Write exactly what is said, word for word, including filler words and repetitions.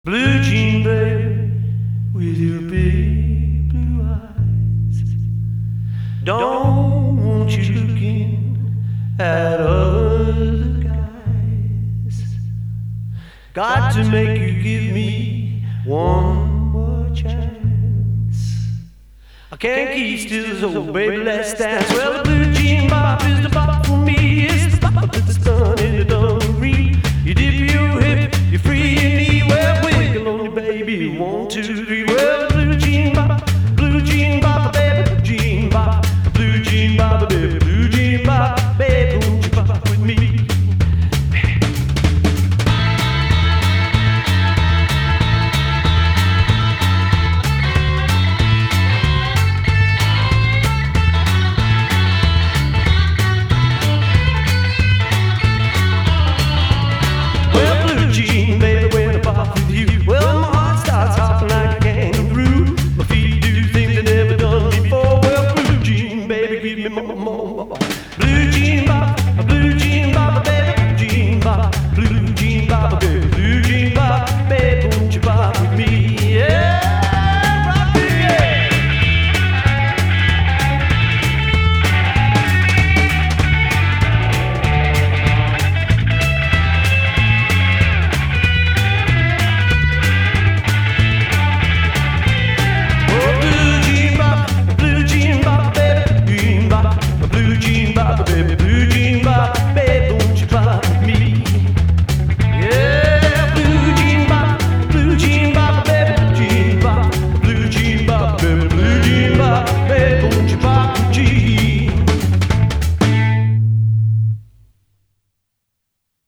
Blue jean baby, with your big blue eyes. Don't want you looking at other guys. Got to make you give me one more chance. I can't keep still, so baby, let's dance. Well, the blue jean bop is the bop for me. It's the bop that's done in the dungaree. You dip your head